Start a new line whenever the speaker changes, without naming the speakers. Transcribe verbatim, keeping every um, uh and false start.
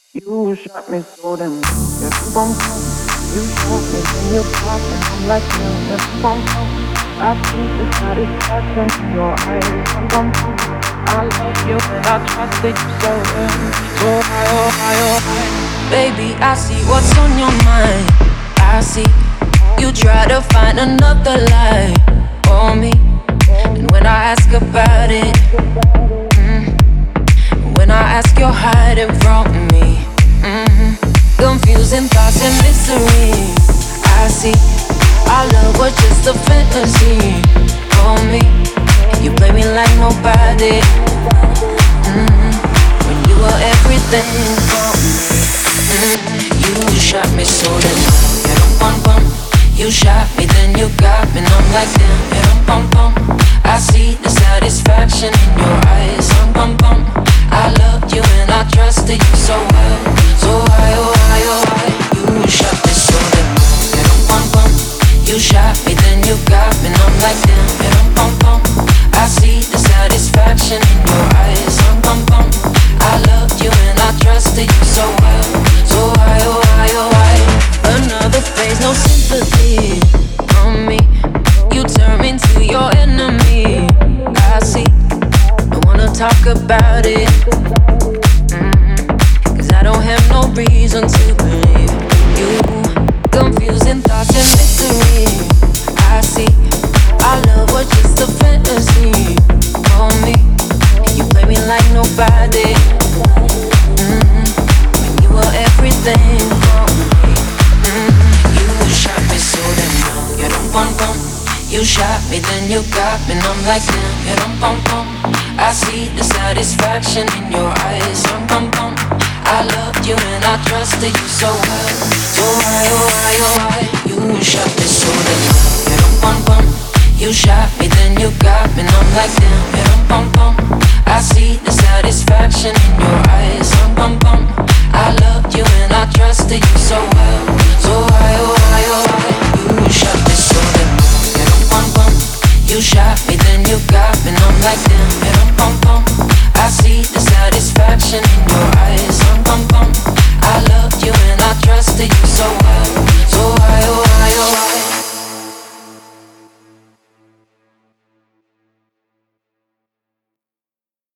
You shot me so damn good. Yeah, bum, bum. You shot me, then you pop, and I'm like, yeah, yeah, bum, bum. I see the satisfaction in your eyes. Bum, bum, bum. I love you and I trusted you so well. So high, oh high, oh high.
Baby, I see what's on your mind. I see you try to find another lie for me. And when I ask about it, when I ask, you're hiding from me. Mm-hmm. Confusing thoughts and mystery. I see our love was just a fantasy for me. You play me like nobody. Mm-hmm. When you were everything for me. Mm-hmm. You shot me so then yeah, bum bum. You shot me, then you got me, and I'm like damn, yeah, bum bum. I see the satisfaction in your eyes, um, bum bum. I loved you and I trusted you so well, so high, oh high, oh high. You shot me so damn, yeah, bum bum. You shot me, then you got me, and I'm like damn, yeah, bum bum. I see the satisfaction in your eyes, um, bum bum. I loved you and I trusted you so well, so high, oh high, oh high. Another phase, no sympathy from me. You turn me into your enemy. I see. Don't wanna talk about it. Mm-hmm. Cause I don't have no reason to believe you. Confusing thoughts and mystery. I see. Our love was just a fantasy for me. You play me like nobody. Mm-hmm. When you were everything for me. Mm-hmm. You shot me so damn young. You don't bum bum. You shot me, then you got me, and I'm like damn. You don't bum bum. I see the satisfaction in your eyes, um, bum bum. I loved you and I trusted you so well, so high, oh high, oh high. You shot me so damn young. You don't bum bum. You shot me, then you got me, and I'm like damn. You don't bum bum. I see the satisfaction in your eyes, um, bum bum. I loved you and I trusted you so well, so high, oh high, oh high. You shot me so damn young. You don't bum bum. You shot me, then you got me, and I'm like damn. You don't bum bum. I see the satisfaction in